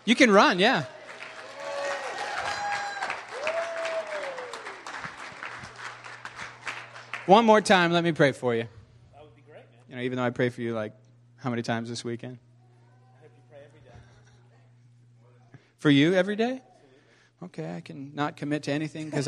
You can run, yeah. One more time, let me pray for you. That would be great, man. You know, even though I pray for you like how many times this weekend? I hope you pray every day. For you every day? Okay, I can not commit to anything because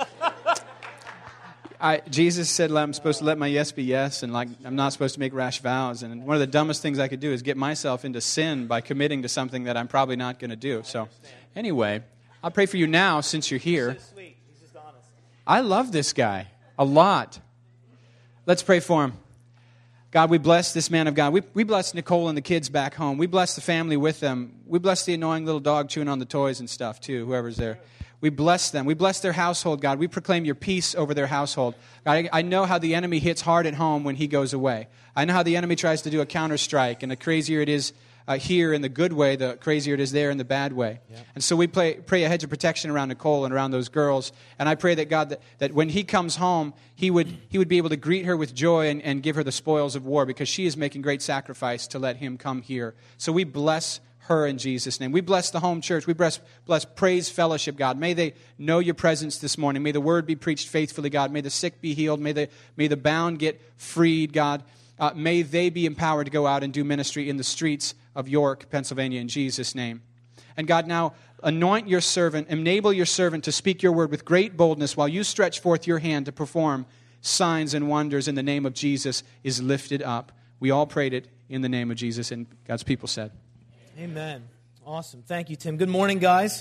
Jesus said I'm supposed to let my yes be yes, and like I'm not supposed to make rash vows. And one of the dumbest things I could do is get myself into sin by committing to something that I'm probably not going to do. So anyway, I'll pray for you now since you're here. He's so sweet. He's just honest. I love this guy a lot. Let's pray for him. God, we bless this man of God. We bless Nicole and the kids back home. We bless the family with them. We bless the annoying little dog chewing on the toys and stuff too, whoever's there. We bless them. We bless their household, God. We proclaim your peace over their household. God, I know how the enemy hits hard at home when he goes away. I know how the enemy tries to do a counterstrike, and the crazier it is here in the good way, the crazier it is there in the bad way. Yeah. And so we pray a hedge of protection around Nicole and around those girls. And I pray that God, that when he comes home, he would be able to greet her with joy and give her the spoils of war, because she is making great sacrifice to let him come here. So we bless her in Jesus' name. We bless the home church. We bless Praise Fellowship, God. May they know your presence this morning. May the word be preached faithfully, God. May the sick be healed. May the bound get freed, God. May they be empowered to go out and do ministry in the streets of York, Pennsylvania, in Jesus' name. And God, now anoint your servant, enable your servant to speak your word with great boldness while you stretch forth your hand to perform signs and wonders in the name of Jesus is lifted up. We all prayed it in the name of Jesus, and God's people said. Amen. Awesome. Thank you, Tim. Good morning, guys.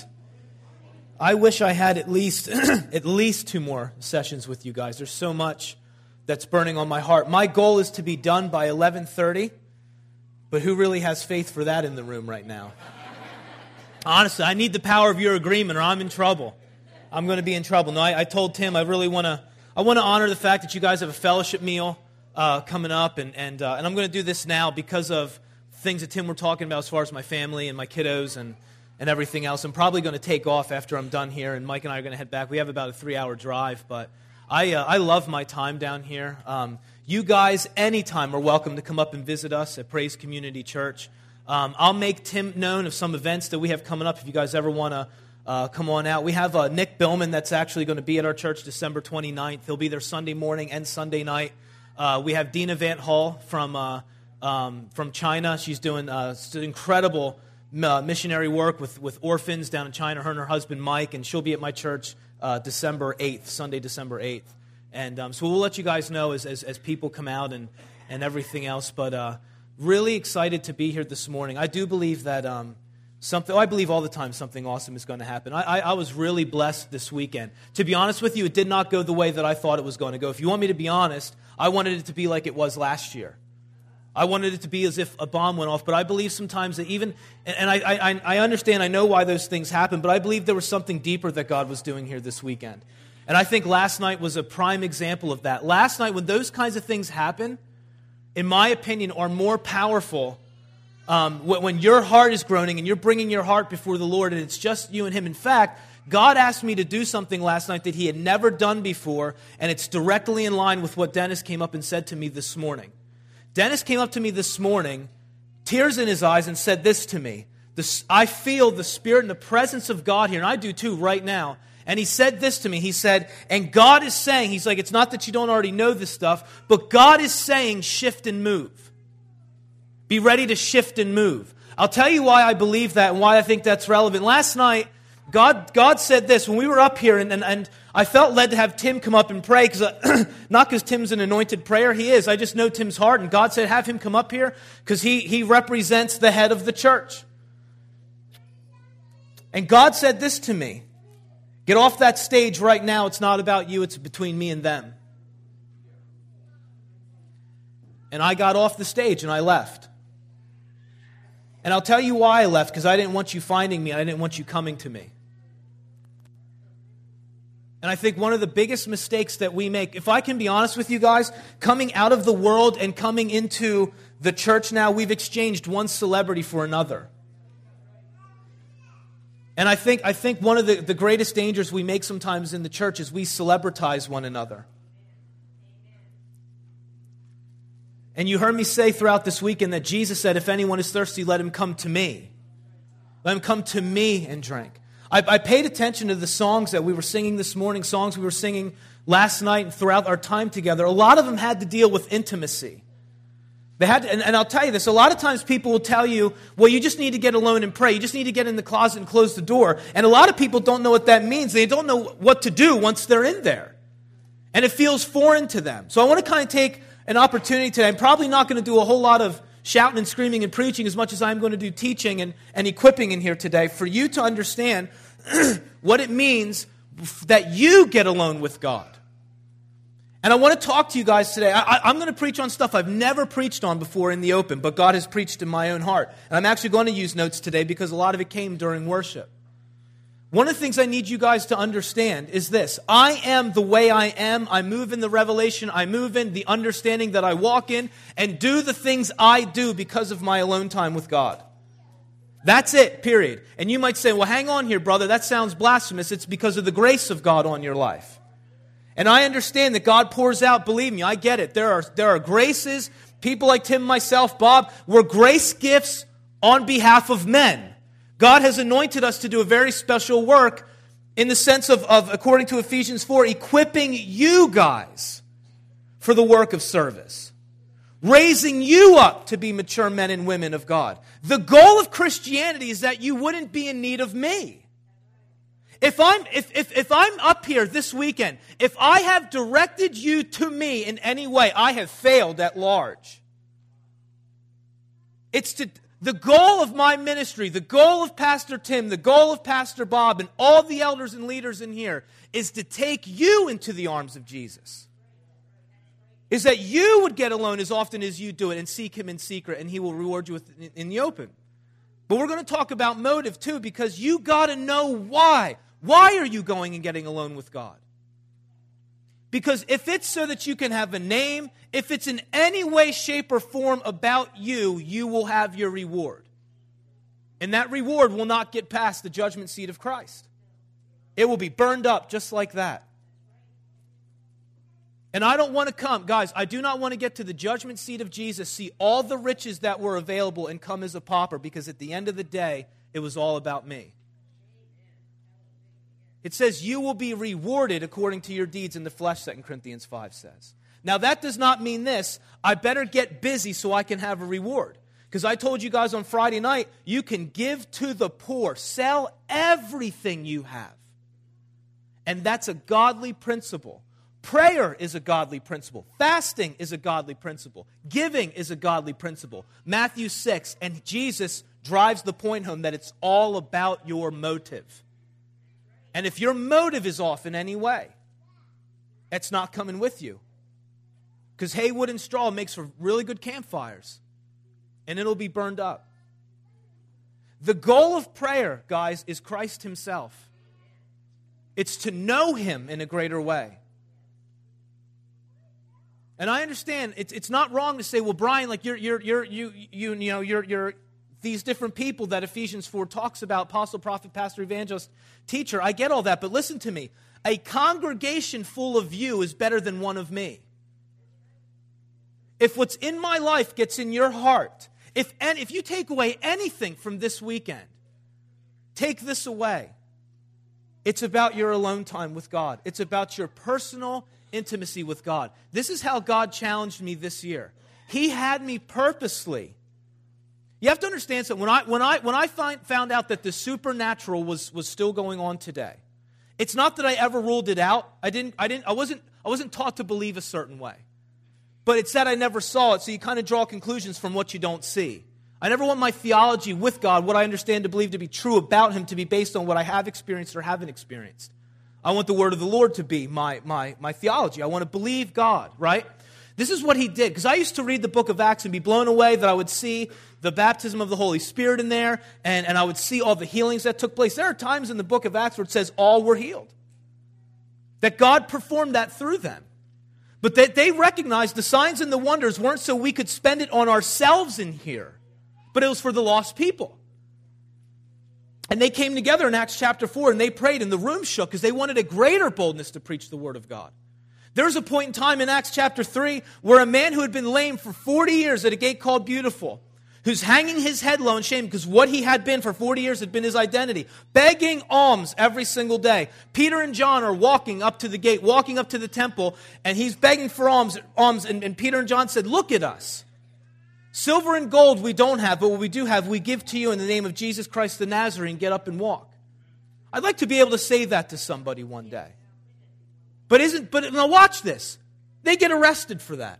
I wish I had at least at least 2 more sessions with you guys. There's so much that's burning on my heart. My goal is to be done by 11:30, but who really has faith for that in the room right now? Honestly, I need the power of your agreement or I'm in trouble. I'm going to be in trouble. No, I told Tim I really want to honor the fact that you guys have a fellowship meal coming up, and I'm going to do this now because of things that Tim were talking about as far as my family and my kiddos and everything else. I'm probably going to take off after I'm done here, and Mike and I are going to head back. We have about a 3-hour drive, but I love my time down here. You guys, anytime, are welcome to come up and visit us at Praise Community Church. I'll make Tim known of some events that we have coming up if you guys ever want to come on out. We have Nick Billman that's actually going to be at our church December 29th. He'll be there Sunday morning and Sunday night. We have Dina Van Hall from China. She's doing incredible missionary work with orphans down in China, her and her husband Mike, and she'll be at my church December 8th, Sunday, December 8th. And so we'll let you guys know as people come out and everything else. But really excited to be here this morning. I do believe that I believe all the time something awesome is going to happen. I was really blessed this weekend. To be honest with you, it did not go the way that I thought it was going to go. If you want me to be honest, I wanted it to be like it was last year. I wanted it to be as if a bomb went off, but I believe sometimes that even, and I understand, I know why those things happen, but I believe there was something deeper that God was doing here this weekend. And I think last night was a prime example of that. Last night, when those kinds of things happen, in my opinion, are more powerful when your heart is groaning and you're bringing your heart before the Lord and it's just you and Him. In fact, God asked me to do something last night that He had never done before, and it's directly in line with what Dennis came up and said to me this morning. Dennis came up to me this morning, tears in his eyes, and said this to me. I feel the Spirit and the presence of God here, and I do too right now. And he said this to me. He said, and God is saying, he's like, it's not that you don't already know this stuff, but God is saying shift and move. Be ready to shift and move. I'll tell you why I believe that and why I think that's relevant. Last night, God said this when we were up here, and I felt led to have Tim come up and pray, not because Tim's an anointed prayer, he is. I just know Tim's heart, and God said have him come up here because he represents the head of the church. And God said this to me, get off that stage right now, it's not about you, it's between me and them. And I got off the stage and I left. And I'll tell you why I left, because I didn't want you finding me, I didn't want you coming to me. And I think one of the biggest mistakes that we make, if I can be honest with you guys, coming out of the world and coming into the church now, we've exchanged one celebrity for another. And I think one of the greatest dangers we make sometimes in the church is we celebritize one another. And you heard me say throughout this weekend that Jesus said, if anyone is thirsty, let him come to me. Let him come to me and drink. I paid attention to the songs that we were singing this morning, songs we were singing last night and throughout our time together. A lot of them had to deal with intimacy. They had to, and I'll tell you this, a lot of times people will tell you, well, you just need to get alone and pray. You just need to get in the closet and close the door. And a lot of people don't know what that means. They don't know what to do once they're in there. And it feels foreign to them. So I want to kind of take an opportunity today. I'm probably not going to do a whole lot of shouting and screaming and preaching as much as I'm going to do teaching and equipping in here today for you to understand what it means that you get alone with God. And I want to talk to you guys today. I'm going to preach on stuff I've never preached on before in the open, but God has preached in my own heart. And I'm actually going to use notes today because a lot of it came during worship. One of the things I need you guys to understand is this. I am the way I am. I move in the revelation. I move in the understanding that I walk in and do the things I do because of my alone time with God. That's it, period. And you might say, well, hang on here, brother. That sounds blasphemous. It's because of the grace of God on your life. And I understand that God pours out, believe me, I get it. There are graces, people like Tim, myself, Bob, we're grace gifts on behalf of men. God has anointed us to do a very special work in the sense of according to Ephesians 4, equipping you guys for the work of service. Raising you up to be mature men and women of God. The goal of Christianity is that you wouldn't be in need of me. If I'm up here this weekend, if I have directed you to me in any way, I have failed at large. The goal of my ministry, the goal of Pastor Tim, the goal of Pastor Bob, and all the elders and leaders in here is to take you into the arms of Jesus. Is that you would get alone as often as you do it and seek Him in secret, and He will reward you in the open. But we're going to talk about motive too, because you got to know why. Why are you going and getting alone with God? Because if it's so that you can have a name, if it's in any way, shape, or form about you, you will have your reward. And that reward will not get past the judgment seat of Christ. It will be burned up just like that. And I don't want to come, guys, I do not want to get to the judgment seat of Jesus, see all the riches that were available and come as a pauper, because at the end of the day, it was all about me. It says, you will be rewarded according to your deeds in the flesh, 2 Corinthians 5 says. Now, that does not mean this. I better get busy so I can have a reward. Because I told you guys on Friday night, you can give to the poor. Sell everything you have. And that's a godly principle. Prayer is a godly principle. Fasting is a godly principle. Giving is a godly principle. Matthew 6, and Jesus drives the point home that it's all about your motive. And if your motive is off in any way, it's not coming with you. Because hay, wood, and straw makes for really good campfires. And it'll be burned up. The goal of prayer, guys, is Christ Himself. It's to know Him in a greater way. And I understand it's not wrong to say, well, Brian, like you're these different people that Ephesians 4 talks about, apostle, prophet, pastor, evangelist, teacher. I get all that, but listen to me. A congregation full of you is better than one of me. If what's in my life gets in your heart, if you take away anything from this weekend, take this away. It's about your alone time with God. It's about your personal intimacy with God. This is how God challenged me this year. He had me purposely. You have to understand something. When I found out that the supernatural was still going on today, it's not that I ever ruled it out. I wasn't taught to believe a certain way. But it's that I never saw it, so you kind of draw conclusions from what you don't see. I never want my theology with God, what I understand to believe to be true about Him, to be based on what I have experienced or haven't experienced. I want the word of the Lord to be my theology. I want to believe God, right? This is what He did. Because I used to read the book of Acts and be blown away that I would see the baptism of the Holy Spirit in there, and I would see all the healings that took place. There are times in the book of Acts where it says all were healed. That God performed that through them. But that they recognized the signs and the wonders weren't so we could spend it on ourselves in here, but it was for the lost people. And they came together in Acts chapter 4 and they prayed and the room shook because they wanted a greater boldness to preach the word of God. There's a point in time in Acts chapter 3 where a man who had been lame for 40 years at a gate called Beautiful, who's hanging his head low in shame because what he had been for 40 years had been his identity, begging alms every single day. Peter and John are walking up to the gate, walking up to the temple, and he's begging for alms. And Peter and John said, look at us. Silver and gold we don't have, but what we do have, we give to you in the name of Jesus Christ the Nazarene. Get up and walk. I'd like to be able to say that to somebody one day. But now watch this. They get arrested for that.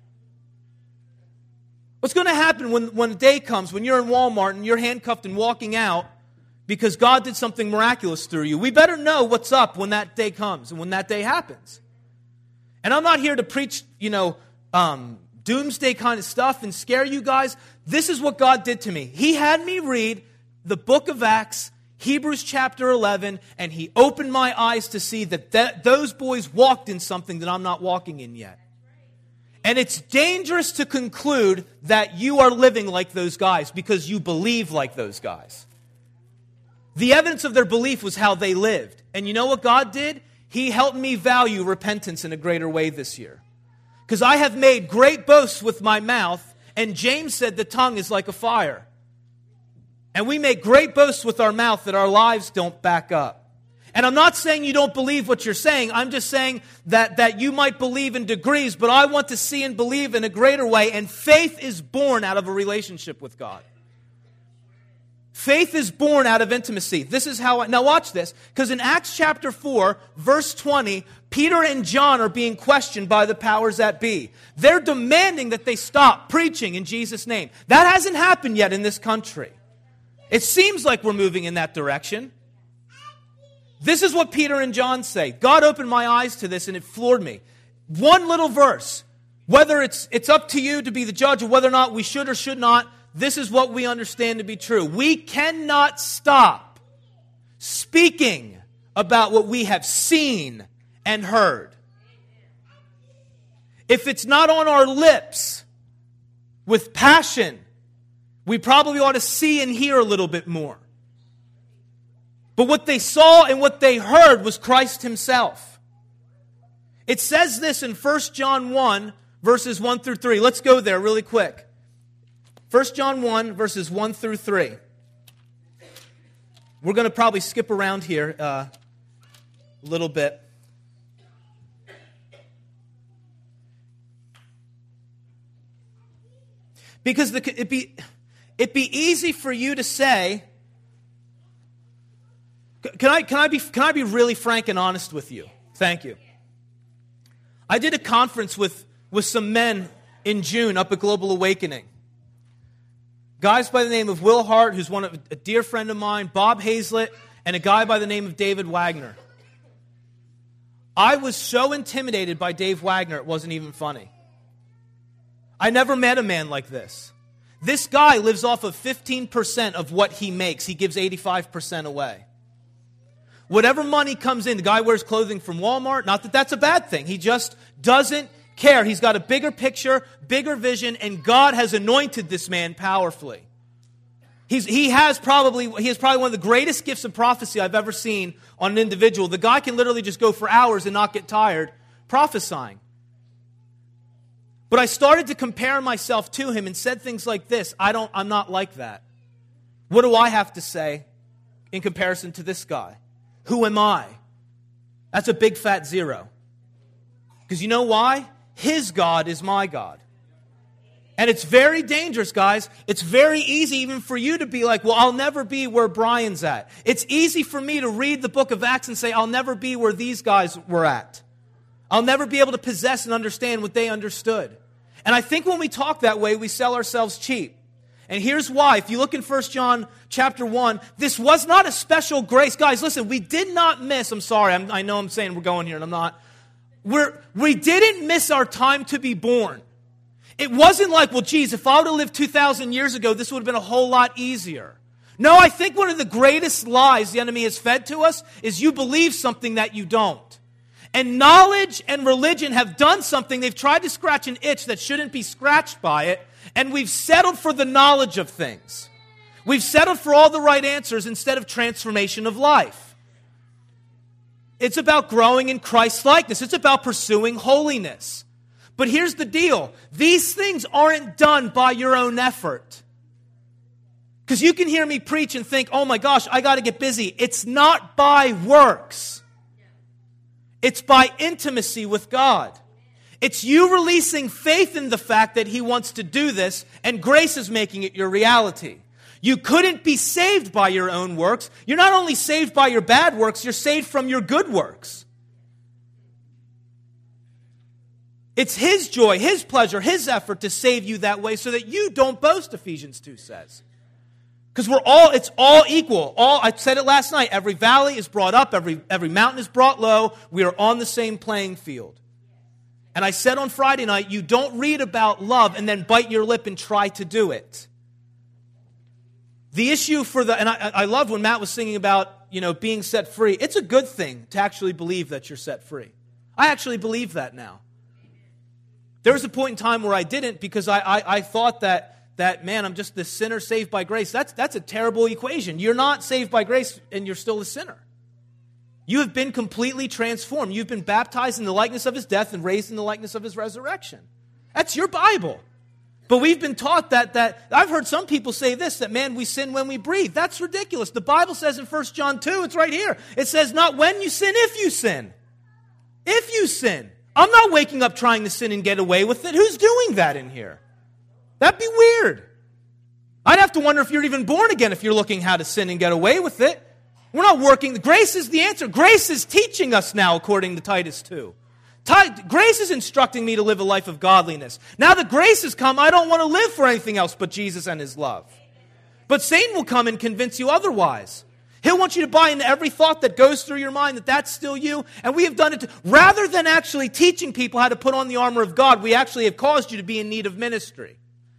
What's going to happen when a day comes, when you're in Walmart and you're handcuffed and walking out because God did something miraculous through you? We better know what's up when that day comes and when that day happens. And I'm not here to preach, doomsday kind of stuff and scare you guys. This is what God did to me. He had me read the book of Acts, Hebrews chapter 11, and He opened my eyes to see that those boys walked in something that I'm not walking in yet. And it's dangerous to conclude that you are living like those guys because you believe like those guys. The evidence of their belief was how they lived. And you know what God did? He helped me value repentance in a greater way this year. Because I have made great boasts with my mouth, and James said the tongue is like a fire. And we make great boasts with our mouth that our lives don't back up. And I'm not saying you don't believe what you're saying. I'm just saying that you might believe in degrees, but I want to see and believe in a greater way. And faith is born out of a relationship with God. Faith is born out of intimacy. This is how now watch this. Because in Acts chapter 4, verse 20, Peter and John are being questioned by the powers that be. They're demanding that they stop preaching in Jesus' name. That hasn't happened yet in this country. It seems like we're moving in that direction. This is what Peter and John say. God opened my eyes to this and it floored me. One little verse. Whether it's up to you to be the judge of whether or not we should or should not, this is what we understand to be true. We cannot stop speaking about what we have seen and heard. If it's not on our lips with passion, we probably ought to see and hear a little bit more. But what they saw and what they heard was Christ Himself. It says this in 1 John 1, verses 1 through 3. Let's go there really quick. 1 John 1, verses 1 through 3. We're going to probably skip around here a little bit. Because it'd be easy for you to say, Can I be really frank and honest with you? Thank you. I did a conference with some men in June up at Global Awakening. Guys by the name of Will Hart, who's a dear friend of mine, Bob Hazlett, and a guy by the name of David Wagner. I was so intimidated by Dave Wagner, it wasn't even funny. I never met a man like this. This guy lives off of 15% of what he makes. He gives 85% away. Whatever money comes in, the guy wears clothing from Walmart. Not that that's a bad thing. He just doesn't care. He's got a bigger picture, bigger vision, and God has anointed this man powerfully. He has probably one of the greatest gifts of prophecy I've ever seen on an individual. The guy can literally just go for hours and not get tired prophesying. But I started to compare myself to him and said things like this. I'm not like that. What do I have to say in comparison to this guy? Who am I? That's a big fat zero. Because you know why? His God is my God. And it's very dangerous, guys. It's very easy even for you to be like, well, I'll never be where Brian's at. It's easy for me to read the book of Acts and say, I'll never be where these guys were at. I'll never be able to possess and understand what they understood. And I think when we talk that way, we sell ourselves cheap. And here's why. If you look in 1 John chapter 1, this was not a special grace. Guys, listen, we did not miss, I'm sorry, I know I'm saying we're going here and I'm not. We didn't miss our time to be born. It wasn't like, well, geez, if I would have lived 2,000 years ago, this would have been a whole lot easier. No, I think one of the greatest lies the enemy has fed to us is you believe something that you don't. And knowledge and religion have done something. They've tried to scratch an itch that shouldn't be scratched by it. And we've settled for the knowledge of things. We've settled for all the right answers instead of transformation of life. It's about growing in Christ's likeness. It's about pursuing holiness. But here's the deal. These things aren't done by your own effort. Because you can hear me preach and think, oh my gosh, I got to get busy. It's not by works. It's by intimacy with God. It's you releasing faith in the fact that He wants to do this, and grace is making it your reality. You couldn't be saved by your own works. You're not only saved by your bad works, you're saved from your good works. It's His joy, His pleasure, His effort to save you that way so that you don't boast, Ephesians 2 says. Because it's all equal. I said it last night, every valley is brought up, every mountain is brought low. We are on the same playing field. And I said on Friday night, you don't read about love and then bite your lip and try to do it. The issue and I loved when Matt was singing about, being set free. It's a good thing to actually believe that you're set free. I actually believe that now. There was a point in time where I didn't because I thought that, man, I'm just the sinner saved by grace. That's a terrible equation. You're not saved by grace and you're still a sinner. You have been completely transformed. You've been baptized in the likeness of His death and raised in the likeness of His resurrection. That's your Bible. But we've been taught that I've heard some people say this, that, man, we sin when we breathe. That's ridiculous. The Bible says in 1 John 2, it's right here. It says not when you sin, if you sin. If you sin. I'm not waking up trying to sin and get away with it. Who's doing that in here? That'd be weird. I'd have to wonder if you're even born again if you're looking how to sin and get away with it. We're not working. Grace is the answer. Grace is teaching us now, according to Titus 2. Grace is instructing me to live a life of godliness. Now that grace has come, I don't want to live for anything else but Jesus and His love. But Satan will come and convince you otherwise. He'll want you to buy into every thought that goes through your mind that that's still you. And we have done it rather than actually teaching people how to put on the armor of God, we actually have caused you to be in need of ministry.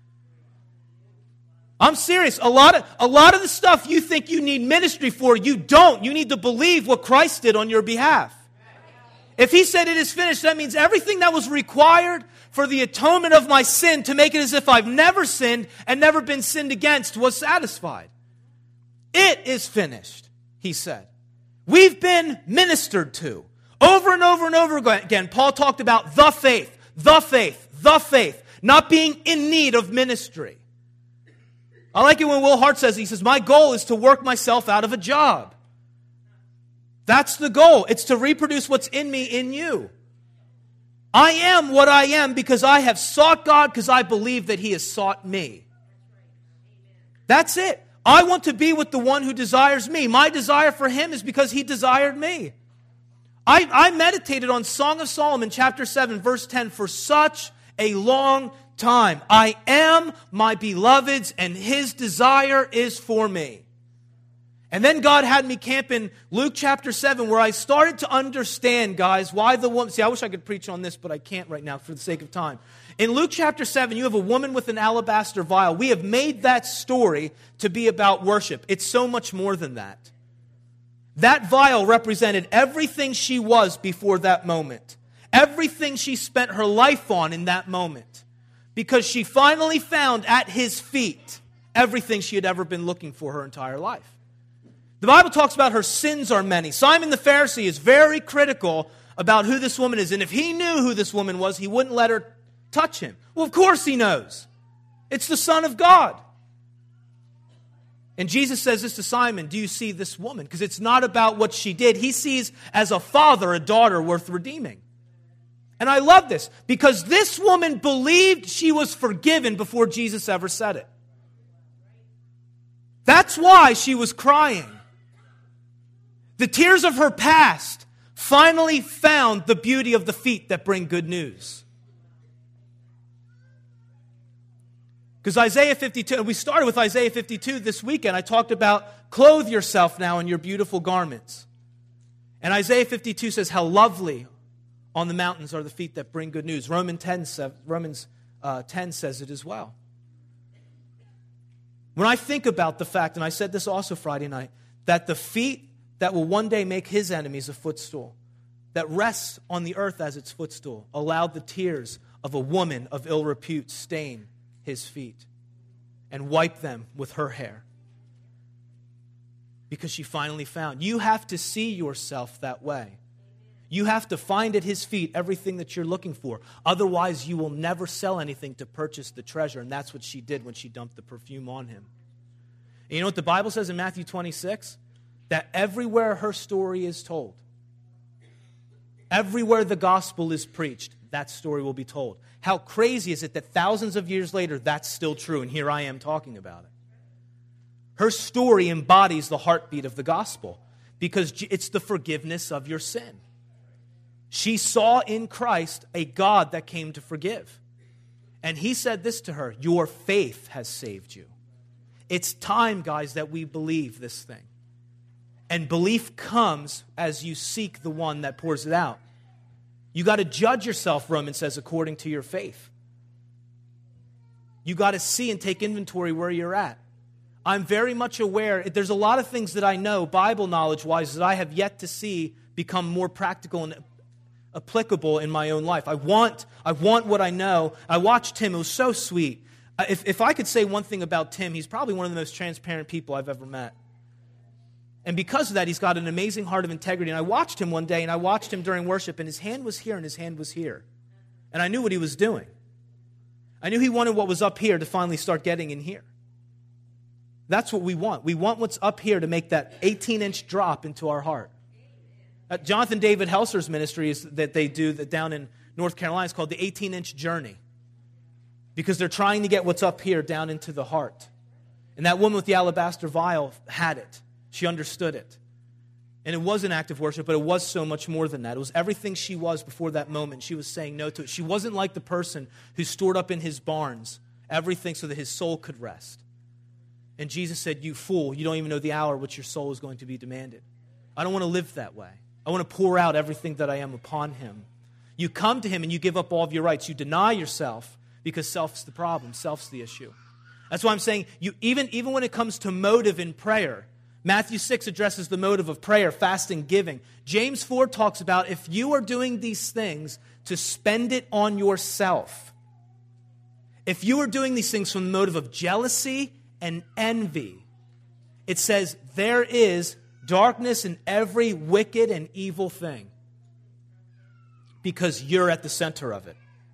I'm serious. A lot of the stuff you think you need ministry for, you don't. You need to believe what Christ did on your behalf. If He said it is finished, that means everything that was required for the atonement of my sin to make it as if I've never sinned and never been sinned against was satisfied. It is finished, He said. We've been ministered to. Over and over and over again, Paul talked about the faith, the faith, the faith, not being in need of ministry. I like it when Will Hart says, he says, my goal is to work myself out of a job. That's the goal. It's to reproduce what's in me in you. I am what I am because I have sought God because I believe that He has sought me. That's it. I want to be with the one who desires me. My desire for Him is because He desired me. I meditated on Song of Solomon chapter 7 verse 10 for such a long time. I am my beloved's and His desire is for me. And then God had me camp in Luke chapter 7 where I started to understand, guys, why the woman... See, I wish I could preach on this, but I can't right now for the sake of time. In Luke chapter 7, you have a woman with an alabaster vial. We have made that story to be about worship. It's so much more than that. That vial represented everything she was before that moment. Everything she spent her life on in that moment. Because she finally found at His feet everything she had ever been looking for her entire life. The Bible talks about her sins are many. Simon the Pharisee is very critical about who this woman is. And if he knew who this woman was, he wouldn't let her touch him. Well, of course he knows. It's the Son of God. And Jesus says this to Simon, do you see this woman? Because it's not about what she did. He sees as a father a daughter worth redeeming. And I love this because this woman believed she was forgiven before Jesus ever said it. That's why she was crying. The tears of her past finally found the beauty of the feet that bring good news. Because Isaiah 52, and we started with Isaiah 52 this weekend. I talked about clothe yourself now in your beautiful garments. And Isaiah 52 says how lovely on the mountains are the feet that bring good news. Romans 10 says it as well. When I think about the fact, and I said this also Friday night, that the feet that will one day make His enemies a footstool, that rests on the earth as its footstool, allowed the tears of a woman of ill repute stain His feet and wipe them with her hair. Because she finally found. You have to see yourself that way. You have to find at His feet everything that you're looking for. Otherwise, you will never sell anything to purchase the treasure. And that's what she did when she dumped the perfume on Him. And you know what the Bible says in Matthew 26? That everywhere her story is told, everywhere the gospel is preached, that story will be told. How crazy is it that thousands of years later, that's still true, and here I am talking about it. Her story embodies the heartbeat of the gospel because it's the forgiveness of your sin. She saw in Christ a God that came to forgive. And he said this to her, your faith has saved you. It's time, guys, that we believe this thing. And belief comes as you seek the one that pours it out. You got to judge yourself, Romans says, according to your faith. You got to see and take inventory where you're at. I'm very much aware, there's a lot of things that I know, Bible knowledge-wise, that I have yet to see become more practical and applicable in my own life. I want what I know. I watched Tim. It was so sweet. If I could say one thing about Tim, he's probably one of the most transparent people I've ever met. And because of that, he's got an amazing heart of integrity. And I watched him one day, and I watched him during worship, and his hand was here, and his hand was here. And I knew what he was doing. I knew he wanted what was up here to finally start getting in here. That's what we want. We want what's up here to make that 18-inch drop into our heart. Jonathan David Helser's ministry is that they do that down in North Carolina is called the 18-inch journey. Because they're trying to get what's up here down into the heart. And that woman with the alabaster vial had it. She understood it. And it was an act of worship, but it was so much more than that. It was everything she was before that moment. She was saying no to it. She wasn't like the person who stored up in his barns everything so that his soul could rest. And Jesus said, you fool, you don't even know the hour which your soul is going to be demanded. I don't want to live that way. I want to pour out everything that I am upon him. You come to him and you give up all of your rights. You deny yourself because self's the problem. Self's the issue. That's why I'm saying, even when it comes to motive in prayer, Matthew 6 addresses the motive of prayer, fasting, giving. James 4 talks about if you are doing these things to spend it on yourself. If you are doing these things from the motive of jealousy and envy, it says there is darkness in every wicked and evil thing because you're at the center of it.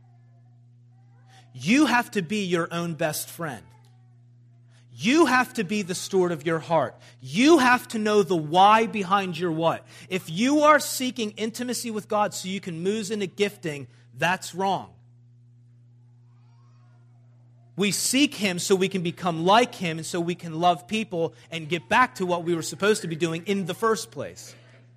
You have to be your own best friend. You have to be the steward of your heart. You have to know the why behind your what. If you are seeking intimacy with God so you can move into gifting, that's wrong. We seek him so we can become like him and so we can love people and get back to what we were supposed to be doing in the first place.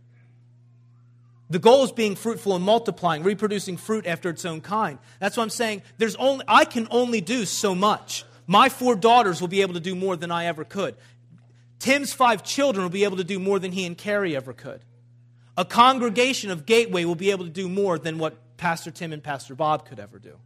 The goal is being fruitful and multiplying, reproducing fruit after its own kind. That's what I'm saying. I can only do so much. My 4 daughters will be able to do more than I ever could. Tim's 5 children will be able to do more than he and Carrie ever could. A congregation of Gateway will be able to do more than what Pastor Tim and Pastor Bob could ever do.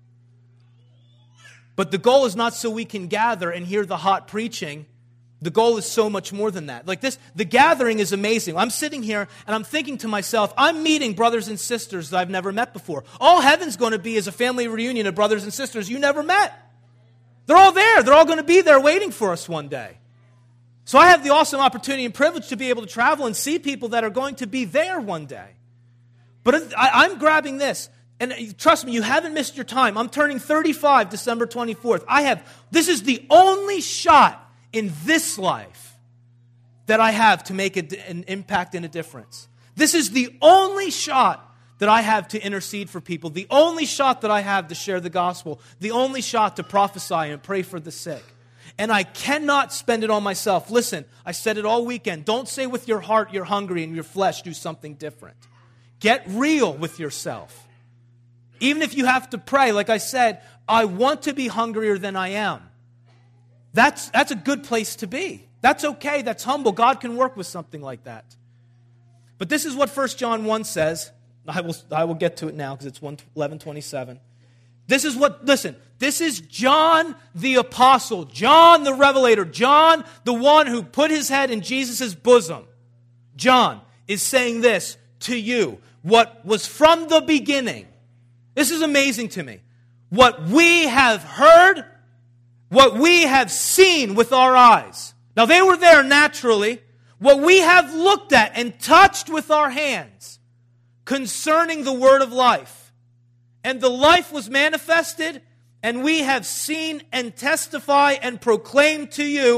But the goal is not so we can gather and hear the hot preaching. The goal is so much more than that. Like this, the gathering is amazing. I'm sitting here and I'm thinking to myself, I'm meeting brothers and sisters that I've never met before. All heaven's going to be is a family reunion of brothers and sisters you never met. They're all there. They're all going to be there waiting for us one day. So I have the awesome opportunity and privilege to be able to travel and see people that are going to be there one day. But I'm grabbing this. And trust me, you haven't missed your time. I'm turning 35 December 24th. This is the only shot in this life that I have to make an impact and a difference. This is the only shot that I have to intercede for people, the only shot that I have to share the gospel, the only shot to prophesy and pray for the sick. And I cannot spend it on myself. Listen, I said it all weekend. Don't say with your heart you're hungry and your flesh do something different. Get real with yourself. Even if you have to pray, like I said, I want to be hungrier than I am. That's a good place to be. That's okay. That's humble. God can work with something like that. But this is what 1 John 1 says. I will get to it now because it's 11:27. This is John the apostle, John the revelator, John the one who put his head in Jesus' bosom. John is saying this to you, what was from the beginning. This is amazing to me. What we have heard, what we have seen with our eyes. Now they were there naturally. What we have looked at and touched with our hands concerning the word of life. And the life was manifested, and we have seen and testify and proclaim to you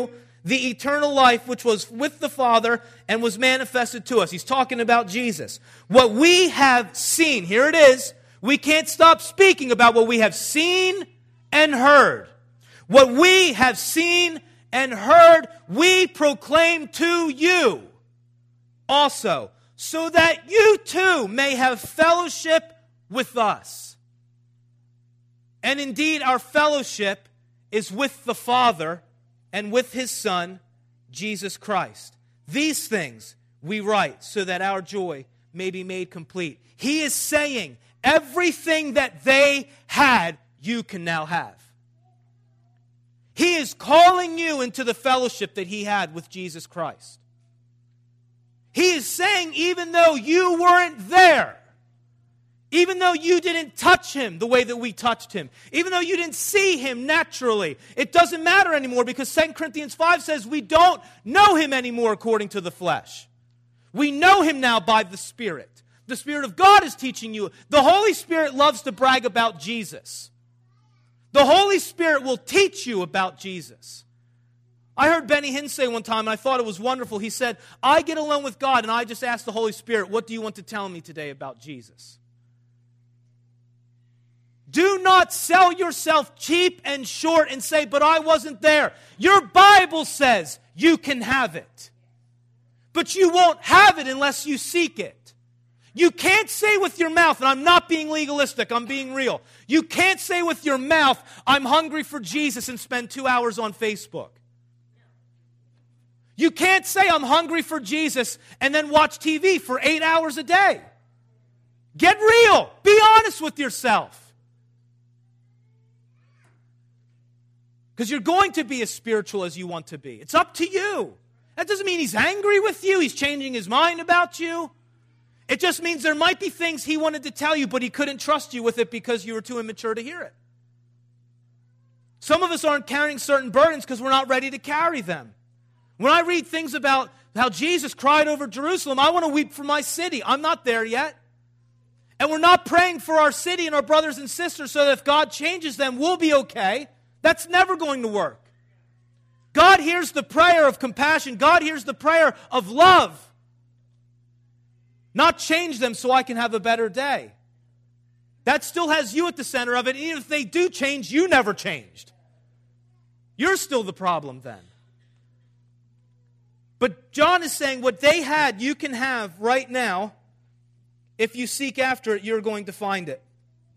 the eternal life which was with the Father and was manifested to us. He's talking about Jesus. What we have seen, here it is. We can't stop speaking about what we have seen and heard. What we have seen and heard, we proclaim to you also, so that you too may have fellowship with us. And indeed, our fellowship is with the Father and with His Son, Jesus Christ. These things we write so that our joy may be made complete. He is saying, everything that they had, you can now have. He is calling you into the fellowship that He had with Jesus Christ. He is saying, even though you weren't there, even though you didn't touch Him the way that we touched Him, even though you didn't see Him naturally, it doesn't matter anymore, because 2 Corinthians 5 says we don't know Him anymore according to the flesh. We know Him now by the Spirit. The Spirit of God is teaching you. The Holy Spirit loves to brag about Jesus. The Holy Spirit will teach you about Jesus. I heard Benny Hinn say one time, and I thought it was wonderful. He said, I get alone with God, and I just ask the Holy Spirit, what do you want to tell me today about Jesus? Do not sell yourself cheap and short and say, but I wasn't there. Your Bible says you can have it. But you won't have it unless you seek it. You can't say with your mouth, and I'm not being legalistic, I'm being real. You can't say with your mouth, I'm hungry for Jesus, and spend 2 hours on Facebook. You can't say I'm hungry for Jesus and then watch TV for 8 hours a day. Get real. Be honest with yourself. Because you're going to be as spiritual as you want to be. It's up to you. That doesn't mean He's angry with you. He's changing His mind about you. It just means there might be things He wanted to tell you, but He couldn't trust you with it because you were too immature to hear it. Some of us aren't carrying certain burdens because we're not ready to carry them. When I read things about how Jesus cried over Jerusalem, I want to weep for my city. I'm not there yet. And we're not praying for our city and our brothers and sisters so that if God changes them, we'll be okay. That's never going to work. God hears the prayer of compassion. God hears the prayer of love. Not change them so I can have a better day. That still has you at the center of it. Even if they do change, you never changed. You're still the problem then. But John is saying what they had, you can have right now. If you seek after it, you're going to find it.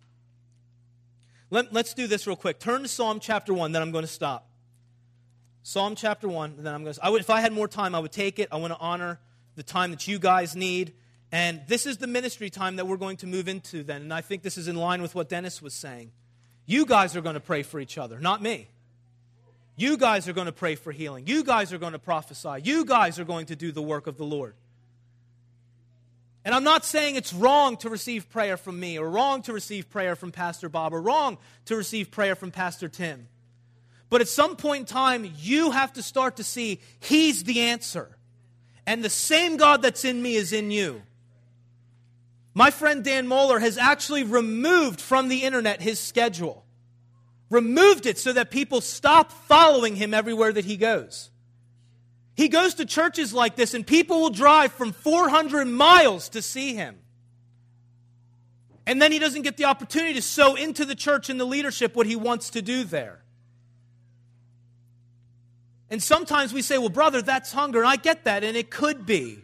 Let's do this real quick. Turn to Psalm chapter 1, then I'm going to stop. Psalm chapter 1, then I'm going to... if I had more time, I would take it. I want to honor the time that you guys need. And this is the ministry time that we're going to move into then. And I think this is in line with what Dennis was saying. You guys are going to pray for each other, not me. You guys are going to pray for healing. You guys are going to prophesy. You guys are going to do the work of the Lord. And I'm not saying it's wrong to receive prayer from me, or wrong to receive prayer from Pastor Bob, or wrong to receive prayer from Pastor Tim. But at some point in time, you have to start to see He's the answer. And the same God that's in me is in you. My friend Dan Moeller has actually removed from the internet his schedule. Removed it so that people stop following him everywhere that he goes. He goes to churches like this and people will drive from 400 miles to see him. And then he doesn't get the opportunity to sow into the church and the leadership what he wants to do there. And sometimes we say, well, brother, that's hunger. And I get that, and it could be.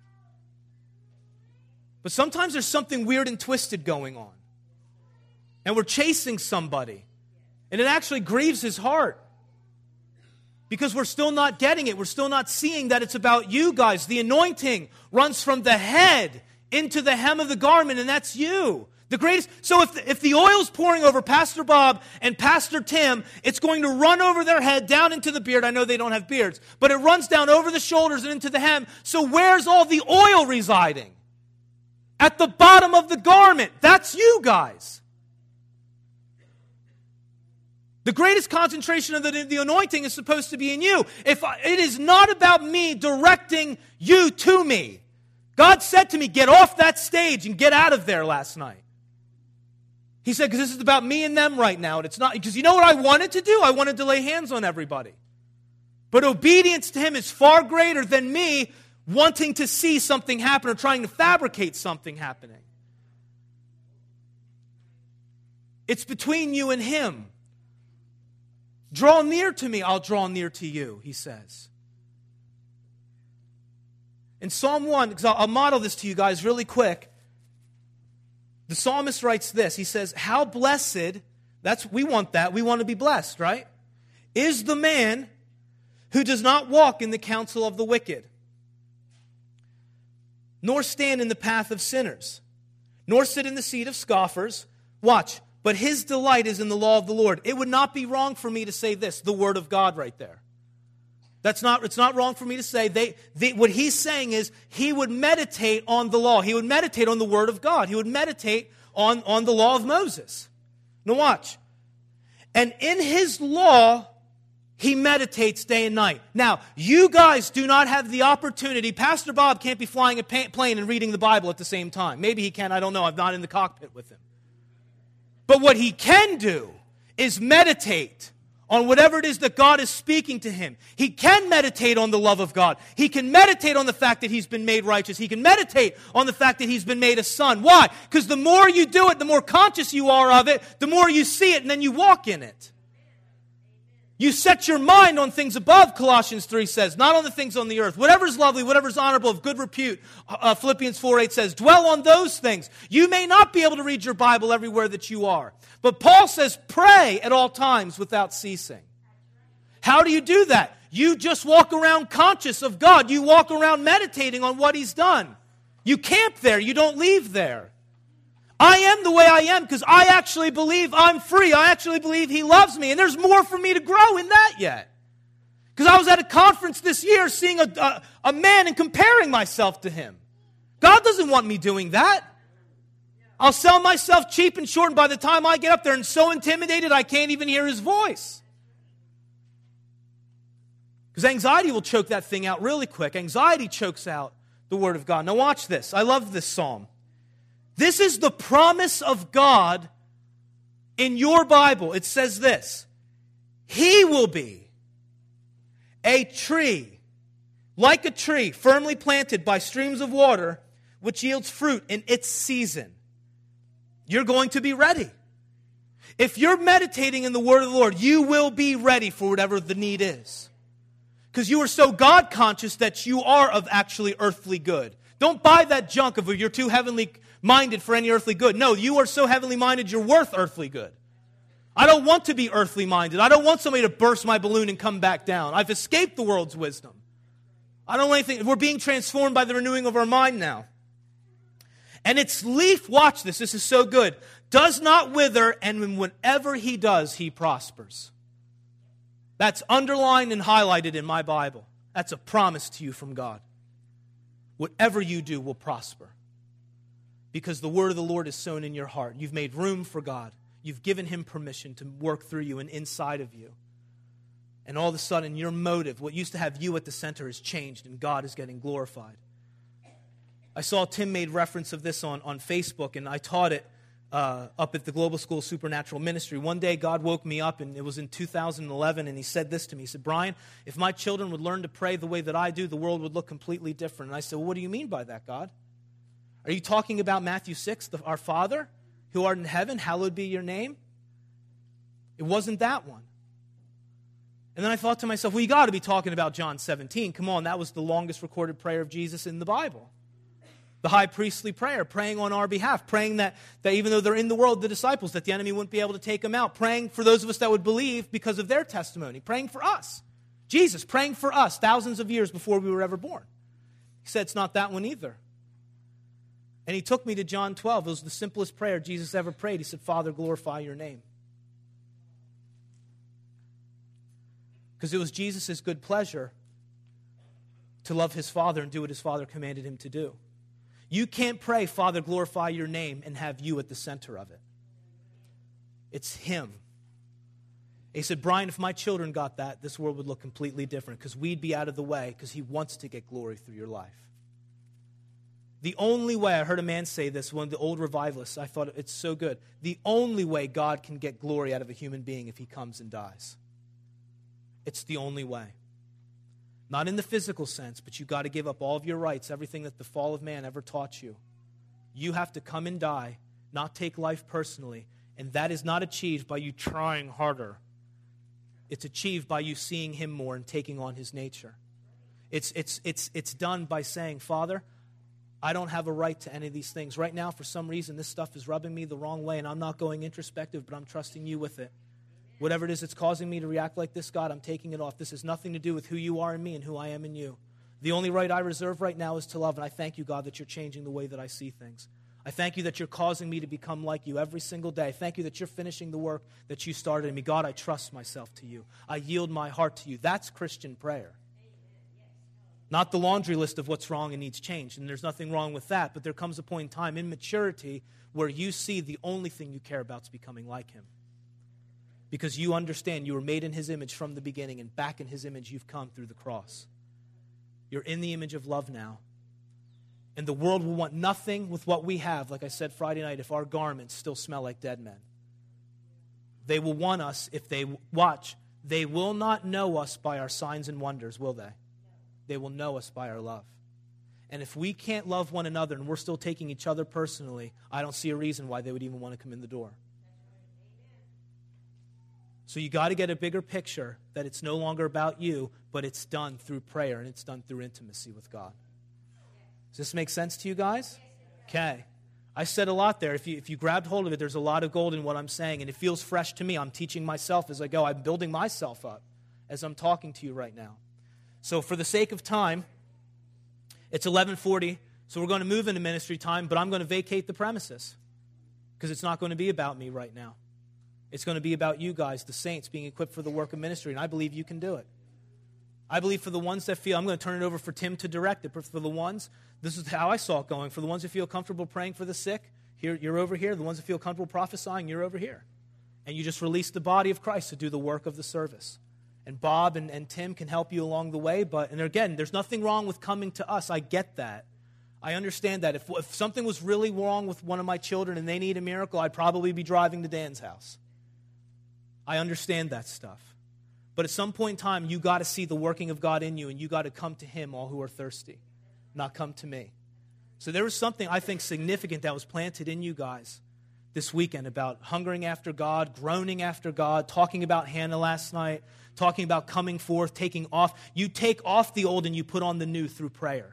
But sometimes there's something weird and twisted going on. And we're chasing somebody. And it actually grieves his heart. Because we're still not getting it. We're still not seeing that it's about you guys. The anointing runs from the head into the hem of the garment, and that's you. The greatest. So if the oil's pouring over Pastor Bob and Pastor Tim, it's going to run over their head, down into the beard. I know they don't have beards. But it runs down over the shoulders and into the hem. So where's all the oil residing? At the bottom of the garment. That's you guys. The greatest concentration of the anointing is supposed to be in you. It is not about me directing you to me. God said to me, get off that stage and get out of there last night. He said, because this is about me and them right now. And it's not, because you know what I wanted to do? I wanted to lay hands on everybody. But obedience to him is far greater than me wanting to see something happen or trying to fabricate something happening. It's between you and him. Draw near to me, I'll draw near to you, he says. In Psalm 1, because I'll model this to you guys really quick. The psalmist writes this. He says, how blessed, we want that. We want to be blessed, right? Is the man who does not walk in the counsel of the wicked, nor stand in the path of sinners, nor sit in the seat of scoffers. Watch. But his delight is in the law of the Lord. It would not be wrong for me to say this, the word of God right there. It's not wrong for me to say, what he's saying is he would meditate on the law. He would meditate on the word of God. He would meditate on the law of Moses. Now watch. And in his law, he meditates day and night. Now, you guys do not have the opportunity. Pastor Bob can't be flying a plane and reading the Bible at the same time. Maybe he can, I don't know. I'm not in the cockpit with him. But what he can do is meditate on whatever it is that God is speaking to him. He can meditate on the love of God. He can meditate on the fact that he's been made righteous. He can meditate on the fact that he's been made a son. Why? Because the more you do it, the more conscious you are of it, the more you see it, and then you walk in it. You set your mind on things above, Colossians 3 says, not on the things on the earth. Whatever is lovely, whatever is honorable, of good repute, Philippians 4:8 says, dwell on those things. You may not be able to read your Bible everywhere that you are. But Paul says, pray at all times without ceasing. How do you do that? You just walk around conscious of God. You walk around meditating on what he's done. You camp there. You don't leave there. I am the way I am because I actually believe I'm free. I actually believe he loves me. And there's more for me to grow in that yet. Because I was at a conference this year seeing a man and comparing myself to him. God doesn't want me doing that. I'll sell myself cheap and short, and by the time I get up there and so intimidated I can't even hear his voice. Because anxiety will choke that thing out really quick. Anxiety chokes out the Word of God. Now watch this. I love this psalm. This is the promise of God in your Bible. It says this. He will be a tree, like a tree firmly planted by streams of water, which yields fruit in its season. You're going to be ready. If you're meditating in the Word of the Lord, you will be ready for whatever the need is. Because you are so God-conscious that you are of actually earthly good. Don't buy that junk of you're too heavenly minded for any earthly good. No, you are so heavenly minded you're worth earthly good. I don't want to be earthly minded. I don't want somebody to burst my balloon and come back down. I've escaped the world's wisdom. I don't want anything. We're being transformed by the renewing of our mind now. And its leaf, watch this is so good, does not wither, and whenever he does, he prospers. That's underlined and highlighted in my Bible. That's a promise to you from God. Whatever you do will prosper. Because the word of the Lord is sown in your heart. You've made room for God. You've given him permission to work through you and inside of you. And all of a sudden, your motive, what used to have you at the center, has changed and God is getting glorified. I saw Tim made reference of this on Facebook, and I taught it up at the Global School of Supernatural Ministry. One day, God woke me up, and it was in 2011, and he said this to me. He said, Brian, if my children would learn to pray the way that I do, the world would look completely different. And I said, well, what do you mean by that, God? Are you talking about Matthew 6, our Father, who art in heaven, hallowed be your name? It wasn't that one. And then I thought to myself, well, you got to be talking about John 17. Come on, that was the longest recorded prayer of Jesus in the Bible. The high priestly prayer, praying on our behalf, praying that even though they're in the world, the disciples, that the enemy wouldn't be able to take them out, praying for those of us that would believe because of their testimony, praying for us. Jesus praying for us thousands of years before we were ever born. He said it's not that one either. And he took me to John 12. It was the simplest prayer Jesus ever prayed. He said, Father, glorify your name. Because it was Jesus' good pleasure to love his Father and do what his Father commanded him to do. You can't pray, Father, glorify your name, and have you at the center of it. It's him. He said, Brian, if my children got that, this world would look completely different because we'd be out of the way because he wants to get glory through your life. The only way, I heard a man say this, one of the old revivalists, I thought it's so good. The only way God can get glory out of a human being if he comes and dies. It's the only way. Not in the physical sense, but you've got to give up all of your rights, everything that the fall of man ever taught you. You have to come and die, not take life personally, and that is not achieved by you trying harder. It's achieved by you seeing him more and taking on his nature. It's done by saying, Father, I don't have a right to any of these things. Right now, for some reason, this stuff is rubbing me the wrong way, and I'm not going introspective, but I'm trusting you with it. Whatever it is that's causing me to react like this, God, I'm taking it off. This has nothing to do with who you are in me and who I am in you. The only right I reserve right now is to love, and I thank you, God, that you're changing the way that I see things. I thank you that you're causing me to become like you every single day. I thank you that you're finishing the work that you started in me. God, I trust myself to you. I yield my heart to you. That's Christian prayer. Not the laundry list of what's wrong and needs change, and there's nothing wrong with that, but there comes a point in time in maturity where you see the only thing you care about is becoming like him. Because you understand you were made in his image from the beginning, and back in his image you've come through the cross. You're in the image of love now. And the world will want nothing with what we have, like I said Friday night, if our garments still smell like dead men. They will want us if they watch. They will not know us by our signs and wonders, will they? They will know us by our love. And if we can't love one another and we're still taking each other personally, I don't see a reason why they would even want to come in the door. So you got to get a bigger picture that it's no longer about you, but it's done through prayer and it's done through intimacy with God. Does this make sense to you guys? Okay. I said a lot there. If you grabbed hold of it, there's a lot of gold in what I'm saying, and it feels fresh to me. I'm teaching myself as I go. I'm building myself up as I'm talking to you right now. So for the sake of time, it's 11:40, so we're going to move into ministry time, but I'm going to vacate the premises because it's not going to be about me right now. It's going to be about you guys, the saints, being equipped for the work of ministry, and I believe you can do it. I believe for the ones that feel, I'm going to turn it over for Tim to direct it, but for the ones, this is how I saw it going. For the ones that feel comfortable praying for the sick, you're over here. The ones that feel comfortable prophesying, you're over here. And you just release the body of Christ to do the work of the service. And Bob and Tim can help you along the way. And again, there's nothing wrong with coming to us. I get that. I understand that. If something was really wrong with one of my children and they need a miracle, I'd probably be driving to Dan's house. I understand that stuff. But at some point in time, you got to see the working of God in you, and you got to come to him, all who are thirsty, not come to me. So there was something, I think, significant that was planted in you guys this weekend about hungering after God, groaning after God, talking about Hannah last night, talking about coming forth, taking off. You take off the old and you put on the new through prayer.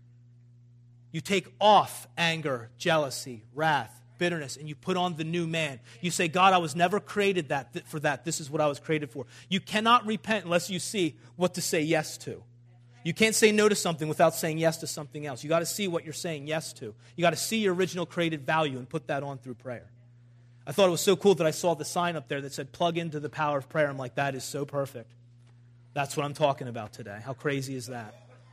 You take off anger, jealousy, wrath, bitterness, and you put on the new man. You say, God, I was never created for that. This is what I was created for. You cannot repent unless you see what to say yes to. You can't say no to something without saying yes to something else. You got to see what you're saying yes to. You got to see your original created value and put that on through prayer. I thought it was so cool that I saw the sign up there that said, plug into the power of prayer. I'm like, that is so perfect. That's what I'm talking about today. How crazy is that?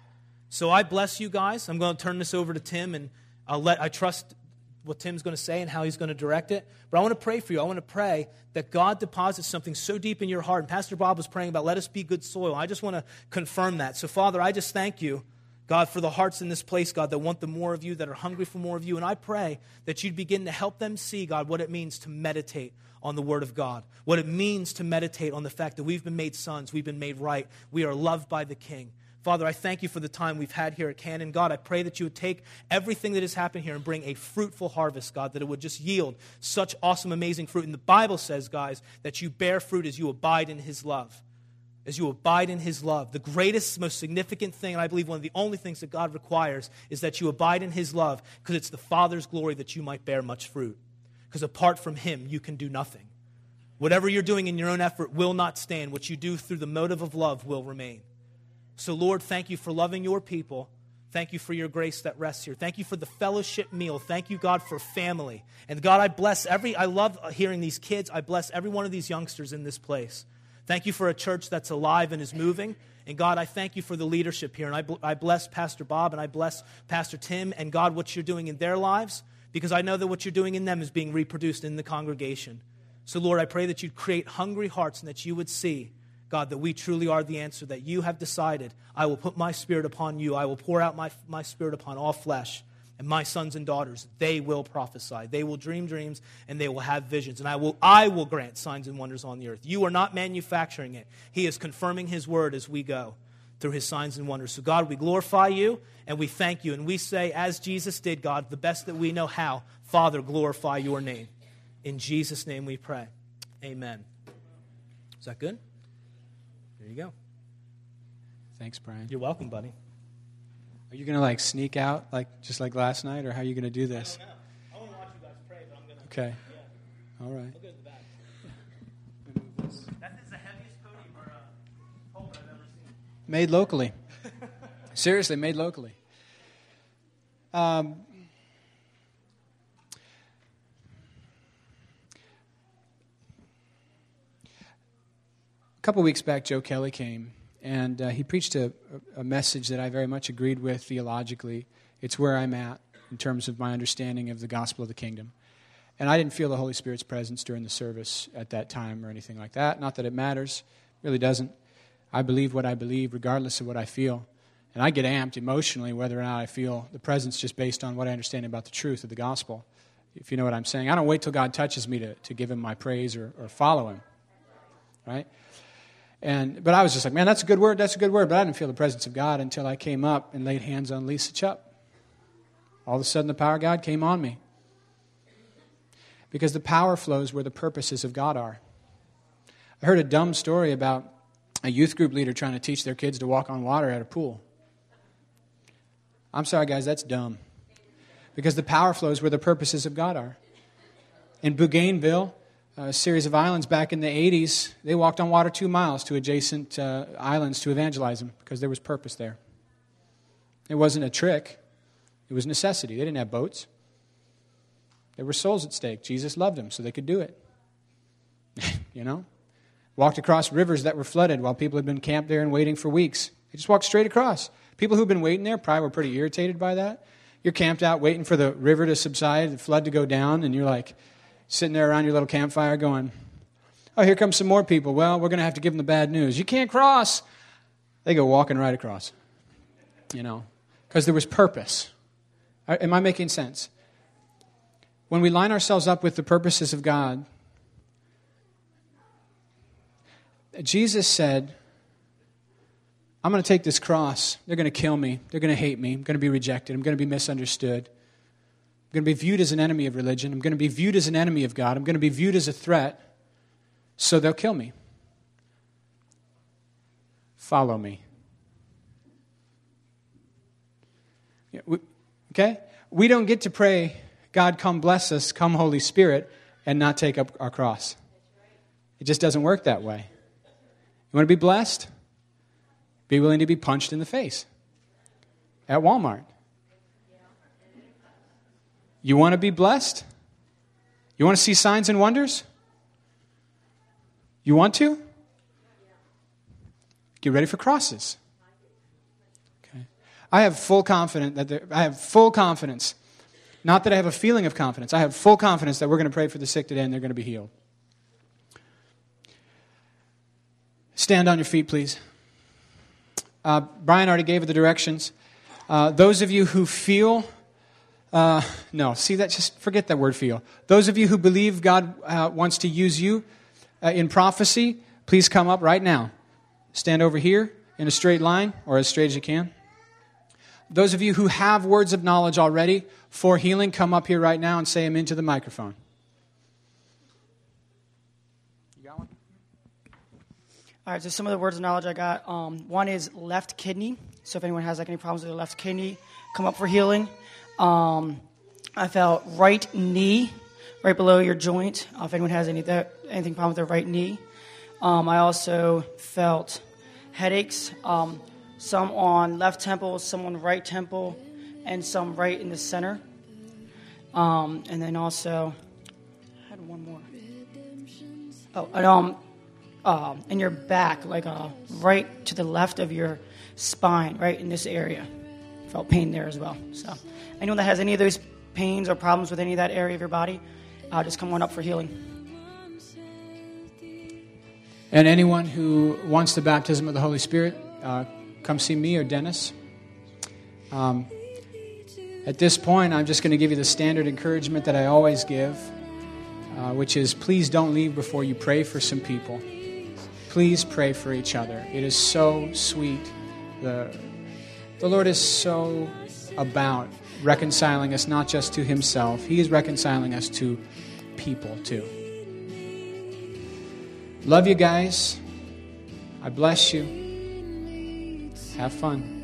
So I bless you guys. I'm going to turn this over to Tim, and I trust what Tim's going to say and how he's going to direct it. But I want to pray for you. I want to pray that God deposits something so deep in your heart. And Pastor Bob was praying about, let us be good soil. I just want to confirm that. So, Father, I just thank you, God, for the hearts in this place, God, that want the more of you, that are hungry for more of you. And I pray that you'd begin to help them see, God, what it means to meditate on the Word of God, what it means to meditate on the fact that we've been made sons, we've been made right, we are loved by the King. Father, I thank you for the time we've had here at Cannon. God, I pray that you would take everything that has happened here and bring a fruitful harvest, God, that it would just yield such awesome, amazing fruit. And the Bible says, guys, that you bear fruit as you abide in his love. As you abide in his love. The greatest, most significant thing, and I believe one of the only things that God requires, is that you abide in his love, because it's the Father's glory that you might bear much fruit. Because apart from him, you can do nothing. Whatever you're doing in your own effort will not stand. What you do through the motive of love will remain. So, Lord, thank you for loving your people. Thank you for your grace that rests here. Thank you for the fellowship meal. Thank you, God, for family. And God, I love hearing these kids. I bless every one of these youngsters in this place. Thank you for a church that's alive and is moving. And God, I thank you for the leadership here. And I bless Pastor Bob and I bless Pastor Tim and God, what you're doing in their lives, because I know that what you're doing in them is being reproduced in the congregation. So, Lord, I pray that you'd create hungry hearts and that you would see, God, that we truly are the answer, that you have decided, I will put my spirit upon you. I will pour out my spirit upon all flesh. And my sons and daughters, they will prophesy. They will dream dreams and they will have visions. And I will grant signs and wonders on the earth. You are not manufacturing it. He is confirming his word as we go. through his signs and wonders. So God, we glorify you and we thank you. And we say, as Jesus did, God, the best that we know how, Father, glorify your name. In Jesus' name we pray. Amen. Is that good? There you go. Thanks, Brian. You're welcome, buddy. Are you going to sneak out just like last night, or how are you going to do this? I don't know. I want to watch you guys pray, but I'm going to... Okay. Yeah. All right. I'll go to the back. That is the heaviest podium or pulpit I've ever seen. Made locally. Seriously, made locally. A couple weeks back, Joe Kelly came, and he preached a message that I very much agreed with theologically. It's where I'm at in terms of my understanding of the gospel of the kingdom. And I didn't feel the Holy Spirit's presence during the service at that time or anything like that. Not that it matters. It really doesn't. I believe what I believe regardless of what I feel. And I get amped emotionally whether or not I feel the presence just based on what I understand about the truth of the gospel, if you know what I'm saying. I don't wait till God touches me to give him my praise or follow him, right? But I was just like, man, that's a good word, but I didn't feel the presence of God until I came up and laid hands on Lisa Chupp. All of a sudden the power of God came on me. Because the power flows where the purposes of God are. I heard a dumb story about a youth group leader trying to teach their kids to walk on water at a pool. I'm sorry, guys, that's dumb. Because the power flows where the purposes of God are. In Bougainville, a series of islands back in the 80s, they walked on water 2 miles to adjacent islands to evangelize them because there was purpose there. It wasn't a trick. It was necessity. They didn't have boats. There were souls at stake. Jesus loved them, so they could do it. Walked across rivers that were flooded while people had been camped there and waiting for weeks. They just walked straight across. People who'd been waiting there probably were pretty irritated by that. You're camped out waiting for the river to subside, the flood to go down, and you're sitting there around your little campfire going, oh, here come some more people. Well, we're going to have to give them the bad news. You can't cross. They go walking right across, because there was purpose. Am I making sense? When we line ourselves up with the purposes of God, Jesus said, I'm going to take this cross. They're going to kill me. They're going to hate me. I'm going to be rejected. I'm going to be misunderstood. I'm going to be viewed as an enemy of religion. I'm going to be viewed as an enemy of God. I'm going to be viewed as a threat. So they'll kill me. Follow me. Okay? We don't get to pray, God, come bless us, come Holy Spirit, and not take up our cross. It just doesn't work that way. You want to be blessed? Be willing to be punched in the face at Walmart. You want to be blessed? You want to see signs and wonders? You want to? Get ready for crosses. Okay. I have full confidence, not that I have a feeling of confidence. I have full confidence that we're going to pray for the sick today and they're going to be healed. Stand on your feet, please. Brian already gave the directions. Those of you who feel, just forget that word feel. Those of you who believe God wants to use you in prophecy, please come up right now. Stand over here in a straight line, or as straight as you can. Those of you who have words of knowledge already for healing, come up here right now and say them into the microphone. You got one? All right, so some of the words of knowledge I got. One is left kidney. So if anyone has any problems with their left kidney, come up for healing. I felt right knee, right below your joint. If anyone has anything problem with their right knee. I also felt headaches. Some on left temple, some on right temple, and some right in the center. And then also, I had one more. In your back, right to the left of your spine, right in this area. Felt pain there as well. So anyone that has any of those pains or problems with any of that area of your body, just come on up for healing. And anyone who wants the baptism of the Holy Spirit, come see me or Dennis. At this point, I'm just going to give you the standard encouragement that I always give, which is please don't leave before you pray for some people. Please pray for each other. It is so sweet The Lord is so about reconciling us not just to himself. He is reconciling us to people too. Love you guys. I bless you. Have fun.